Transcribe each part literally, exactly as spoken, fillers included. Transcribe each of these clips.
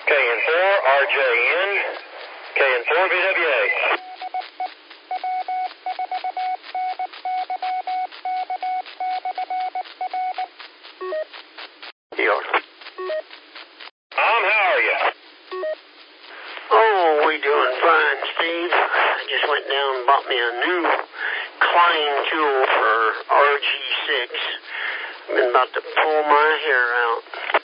K N four R J N, K N four B W A. Here. Tom, how are you? Oh, we doing fine, Steve. I just went down and bought me a new Klein tool for R G six. I've been about to pull my hair out.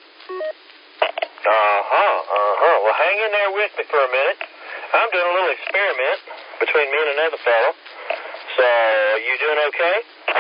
Uh-huh, uh-huh. Well, hang in there with me for a minute. I'm doing a little experiment between me and another fellow. So, you doing okay?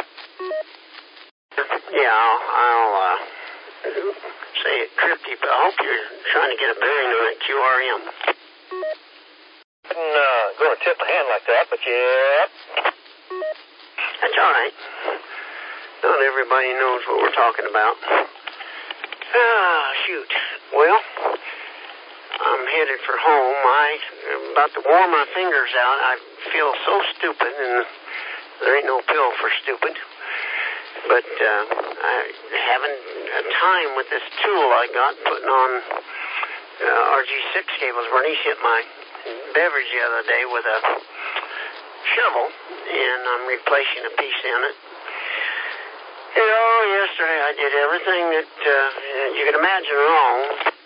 Yeah, I'll, I'll uh, say it cryptic, but I hope you're trying to get a bearing on that Q R M. I'm uh, going to tip my hand like that, but yeah. That's all right. Not everybody knows what we're talking about. Ah, shoot. Well, I'm headed for home. I, I'm about to warm my fingers out. I feel so stupid, and there ain't no pill for stupid. But uh, I having a time with this tool I got putting on uh, R G six cables. Bernice hit my beverage the other day with a shovel, and I'm replacing a piece in it. You know, yesterday I did everything that uh, you could imagine wrong.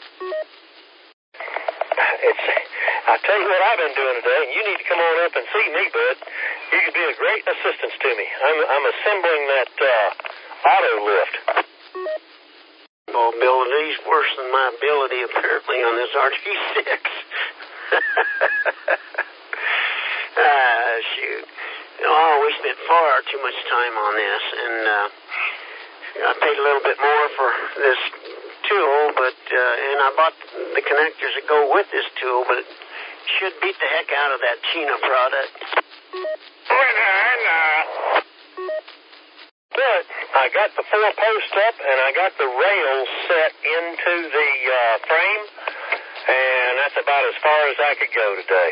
It's, I'll tell you what I've been doing today, and you need to come on up and see me, bud. You could be a great assistance to me. I'm, I'm assembling that uh, auto lift. Well, ability's worse than my ability, apparently, on this R G six. Ah, shoot. Oh, we spent far too much time on this, and uh, I paid a little bit more for this tool, but uh, and I bought the connectors that go with this tool, but it should beat the heck out of that Chino product. But I got the four post up, and I got the rails set into the uh, frame, and that's about as far as I could go today.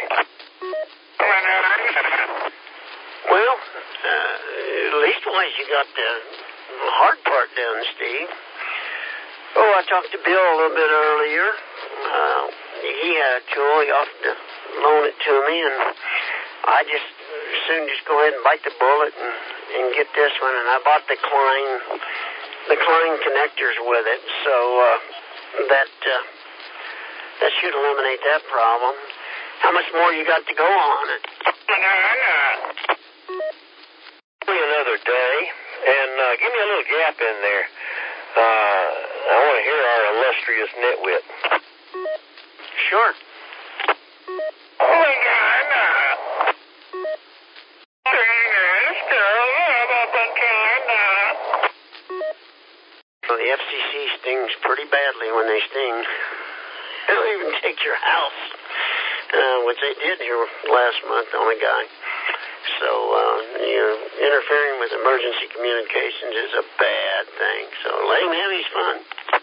Well, uh, leastwise you got the hard part done, Steve. Oh, I talked to Bill a little bit earlier. Uh, he had a tool. He offered to loan it to me, and I just soon just go ahead and bite the bullet and, and get this one. And I bought the Klein, the Klein connectors with it, so uh, that uh, that should eliminate that problem. How much more you got to go on it? Only another day, and uh, give me a little gap in there. Uh, I want to hear our illustrious nitwit. Sure. Well, the F C C stings pretty badly when they sting. They'll even take your house, uh, which they did here last month on a guy. So, uh, you know, interfering with emergency communications is a bad thing. So let him have his fun.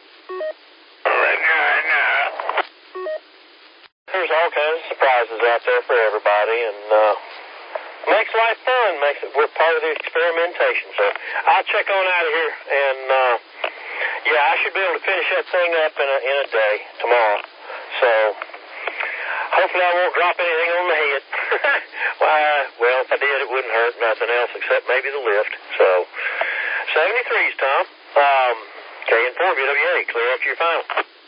There's all kinds of surprises out there for everybody, and uh, makes life fun. Makes it we're part of the experimentation. So I'll check on out of here, and uh, yeah, I should be able to finish that thing up in a in a day tomorrow. So hopefully I won't drop anything on the head. uh, well, if I did, it wouldn't hurt nothing else except maybe the lift. So seventy-threes, Tom. Um, K N four B W A, clear up your final.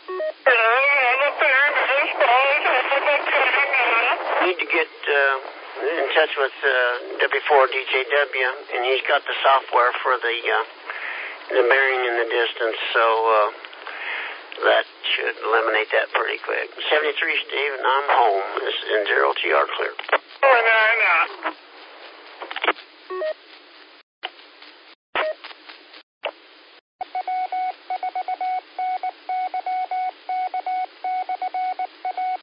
Need to get uh, in touch with uh, W four D J W, and he's got the software for the uh, the bearing in the distance, so uh, that should eliminate that pretty quick. seventy-three, Steve, and I'm home. This is N zero T R clear.